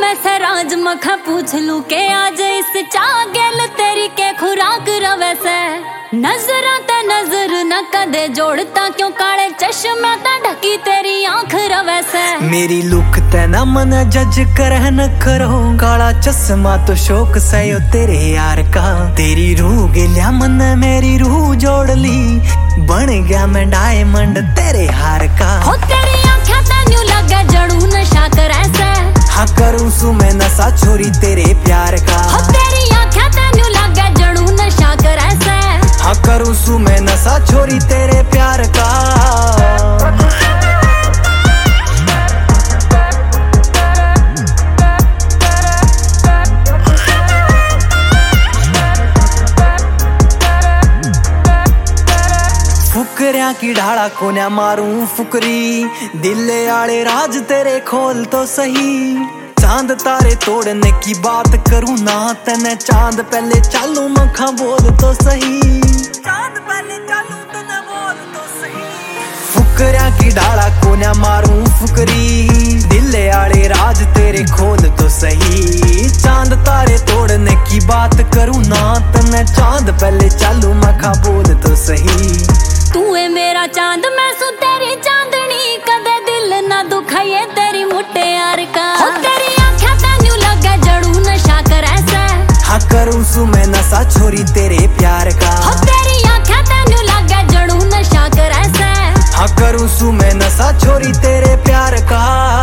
वैसे राज मखा पूछ लू के आज इस चागल तेरी के खुराक रवे से नजरा ते नजर न कदे जोड़ता क्यों काले चश्मे ते ढकी तेरी आंख रवे से मेरी लुक ते ना मन जज कर न करो काला चश्मा तो शौक सयो तेरे यार का तेरी रूह गिल्या मन मेरी रूह जोड़ ली बन गया मैं डायमंड तेरे हार का हो तेरी आंखें ते न्यू लगे जड़ू नशा करे से हाँ करूँ सू मैं नशा छोरी तेरे प्यार का हो तेरी आंखें ते न्यू लगे जड़ू नशा करे से हाँ करूँ सू मैं नशा छोरी तेरे प्यार का फुकरिया की ढाला कोन्या मारूं फुकरी दिले आले राज तेरे खोल तो सही चांद तारे तोड़ने की बात करूं ना तने चांद पहले चालू मखा बोल तो सही चांद पहले चालू तने बोल तो सही फुकरिया की ढाला कोन्या मारूं फुकरी दिले आले राज तेरे खोल तो सही चांद तारे तोड़ने की बात करूं ना तने चांद पहले चालू मखा बोल तो सही तू है मेरा चांद मैं सू तेरी चांदनी कदे दिल ना दुखाए तेरी मुट्टे यार का हो तेरी आंखें ते न्यू लगे जड़ू नशा करे से हाँ करूँ सू मैं नशा छोरी तेरे प्यार का हो तेरी आंखें ते न्यू लगे जड़ू नशा करे से हाँ करूँ सू मैं नशा छोरी तेरे प्यार का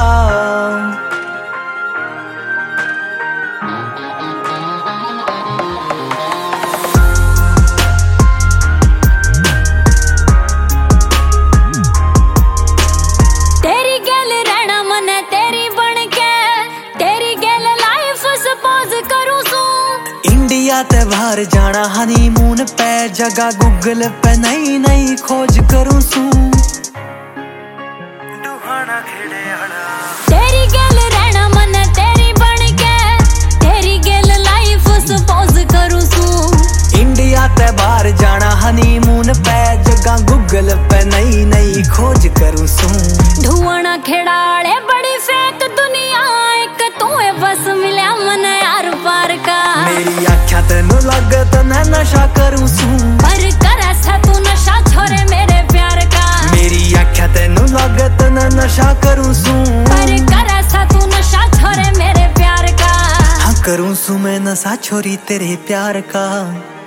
इंडिया ते बाहर जाना हनीमून पे जगह गूगल पे नई नई खोज करूं सू तेरी गल रहना मन तेरी बन के तेरी गल लाइफ सपोज करूं सू इंडिया ते बाहर जाना हनीमून पे जगह गूगल पे नई नई खोज करूं सू ढूंढना खिड़ाले बड़ी फेक दुनिया एक तू है बस मिला मन यार पार का मेरी आँखें तेनू लगे तो मैं नशा करूं सू पर कर ऐसा तू नशा छोरे मेरे प्यार का मेरी आँखें तेनू लगे तो मैं नशा करूं सू पर कर ऐसा तू नशा छोरे मेरे प्यार का हाँ करूं सू मैं नशा छोरी तेरे प्यार का।